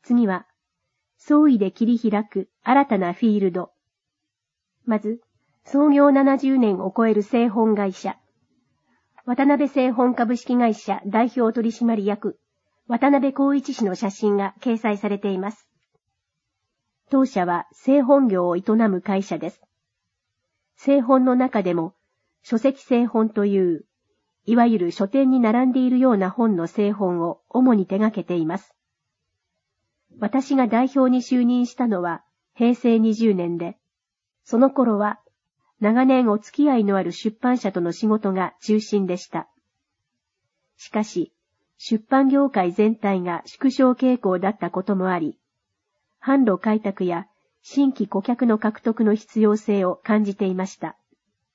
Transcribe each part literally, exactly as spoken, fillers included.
次は、創意で切り開く新たなフィールド。まず、創業ななじゅうねんを超える製本会社。渡辺製本株式会社代表取締役、渡辺光一氏の写真が掲載されています。当社は製本業を営む会社です。製本の中でも、書籍製本という、いわゆる書店に並んでいるような本の製本を主に手掛けています。私が代表に就任したのは平成にじゅうねんで、その頃は長年お付き合いのある出版社との仕事が中心でした。しかし、出版業界全体が縮小傾向だったこともあり、販路開拓や新規顧客の獲得の必要性を感じていました。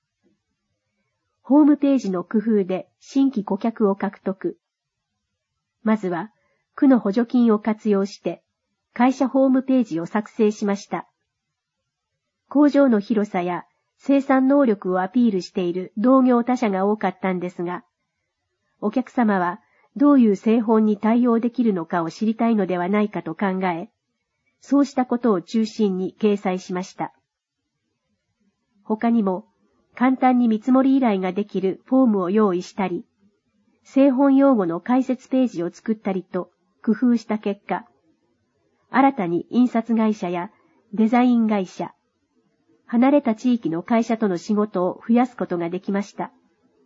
ホームページの工夫で新規顧客を獲得。まずは、区の補助金を活用して、会社ホームページを作成しました。工場の広さや生産能力をアピールしている同業他社が多かったんですが、お客様はどういう製本に対応できるのかを知りたいのではないかと考え、そうしたことを中心に掲載しました。他にも、簡単に見積もり依頼ができるフォームを用意したり、製本用語の解説ページを作ったりと工夫した結果、新たに印刷会社やデザイン会社、離れた地域の会社との仕事を増やすことができました。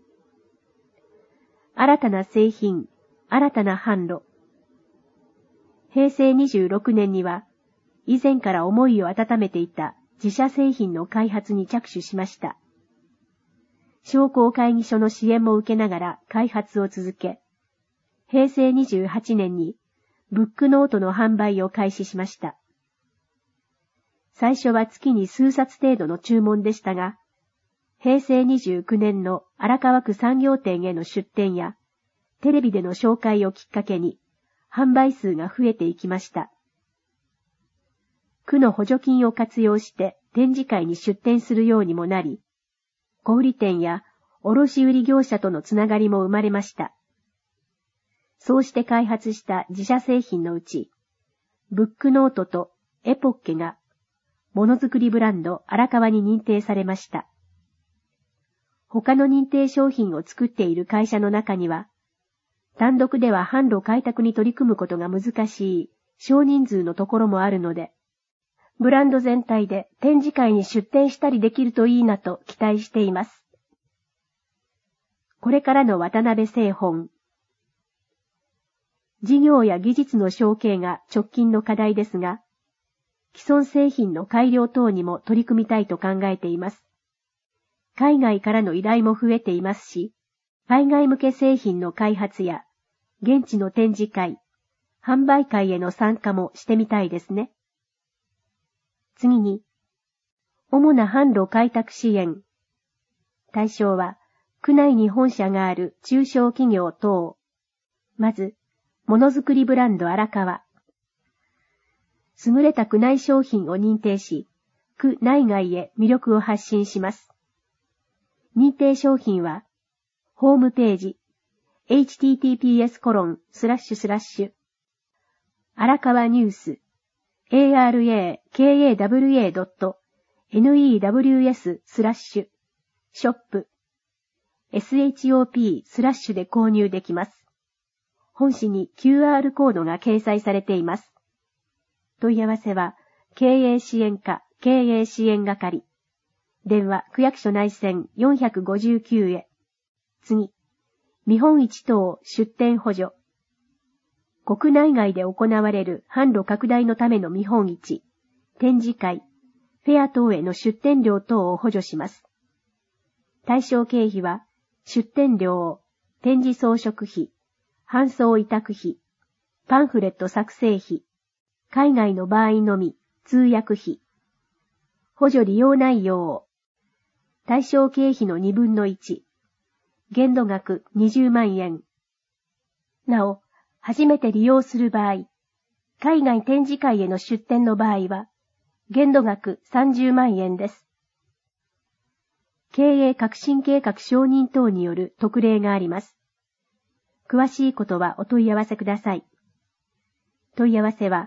新たな製品、新たな販路。平成にじゅうろくねんには、以前から思いを温めていた自社製品の開発に着手しました。商工会議所の支援も受けながら開発を続け、平成にじゅうはちねんにブックノートの販売を開始しました。最初は月に数冊程度の注文でしたが、平成にじゅうきゅうねんの荒川区産業店への出店や、テレビでの紹介をきっかけに、販売数が増えていきました。区の補助金を活用して展示会に出展するようにもなり、小売店や卸売業者とのつながりも生まれました。そうして開発した自社製品のうち、ブックノートとエポッケが、ものづくりブランド荒川に認定されました。他の認定商品を作っている会社の中には、単独では販路開拓に取り組むことが難しい少人数のところもあるので、ブランド全体で展示会に出展したりできるといいなと期待しています。これからの渡辺製本。事業や技術の承継が直近の課題ですが、既存製品の改良等にも取り組みたいと考えています。海外からの依頼も増えていますし、海外向け製品の開発や、現地の展示会、販売会への参加もしてみたいですね。次に、主な販路開拓支援。対象は、区内に本社がある中小企業等。まず、ものづくりブランド荒川。優れた区内商品を認定し、区内外へ魅力を発信します。認定商品は、ホームページ、エイチティーティーピーエスコロンスラッシュスラッシュ荒川ニュース エーアールエーケーエーダブリューエードットネット スラッシュショップ エスエイチオーピー スラッシュで購入できます。本誌に キューアール コードが掲載されています。問い合わせは経営支援課経営支援係。電話区役所内線よんひゃくごじゅうきゅうへ。次、見本市等出展補助。国内外で行われる販路拡大のための見本市、展示会、フェア等への出展料等を補助します。対象経費は、出展料、展示装飾費、搬送委託費、パンフレット作成費、海外の場合のみ通訳費、補助利用内容、対象経費のにぶんのいち、限度額にじゅうまんえん。なお、初めて利用する場合、海外展示会への出展の場合は、限度額さんじゅうまんえんです。経営革新計画承認等による特例があります。詳しいことはお問い合わせください。問い合わせは、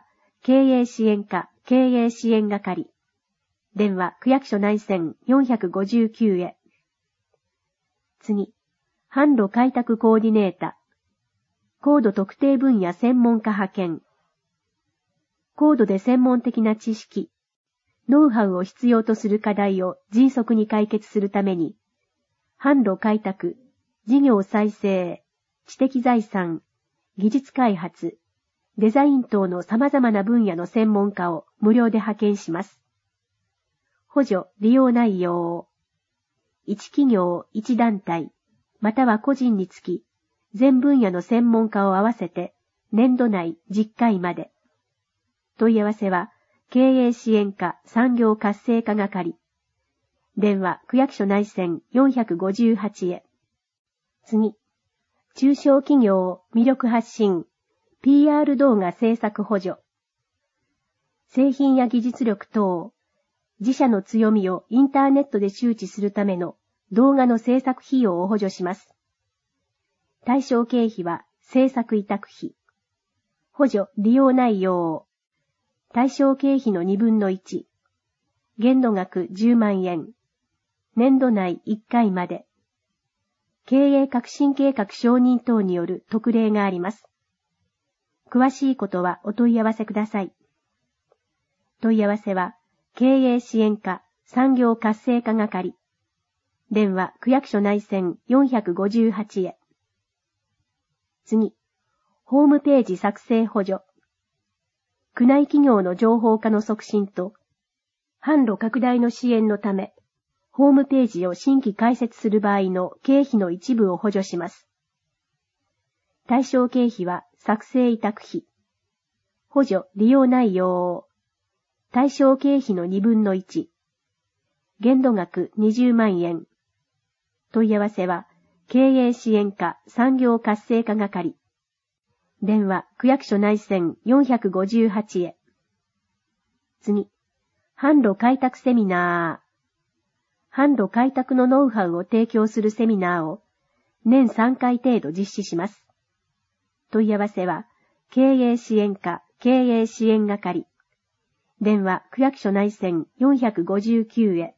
経営支援課、経営支援係。電話、区役所内線よんひゃくごじゅうきゅうへ。次、販路開拓コーディネータ。高度特定分野専門家派遣。高度で専門的な知識、ノウハウを必要とする課題を迅速に解決するために、販路開拓、事業再生、知的財産、技術開発、デザイン等の様々な分野の専門家を無料で派遣します。補助、利用内容。一企業、一団体、または個人につき、全分野の専門家を合わせて、年度内じゅっかいまで。問い合わせは、経営支援課産業活性化係。電話、区役所内線よんひゃくごじゅうはちへ。次、中小企業魅力発信、ピーアール 動画制作補助。製品や技術力等、自社の強みをインターネットで周知するための動画の制作費用を補助します。対象経費は制作委託費。補助利用内容。対象経費のにぶんのいち。限度額じゅうまんえん。年度内いっかいまで。経営革新計画承認等による特例があります。詳しいことはお問い合わせください。問い合わせは、経営支援課産業活性化係。電話、区役所内線よんひゃくごじゅうはちへ。次、ホームページ作成補助。区内企業の情報化の促進と、販路拡大の支援のため、ホームページを新規開設する場合の経費の一部を補助します。対象経費は作成委託費。補助利用内容。対象経費のにぶんのいち。限度額にじゅうまんえん。問い合わせは、経営支援課産業活性化係。電話、区役所内線よんひゃくごじゅうはちへ。次、販路開拓セミナー。販路開拓のノウハウを提供するセミナーを年さんかい程度実施します。問い合わせは、経営支援課経営支援係。電話、区役所内線よんひゃくごじゅうきゅうへ。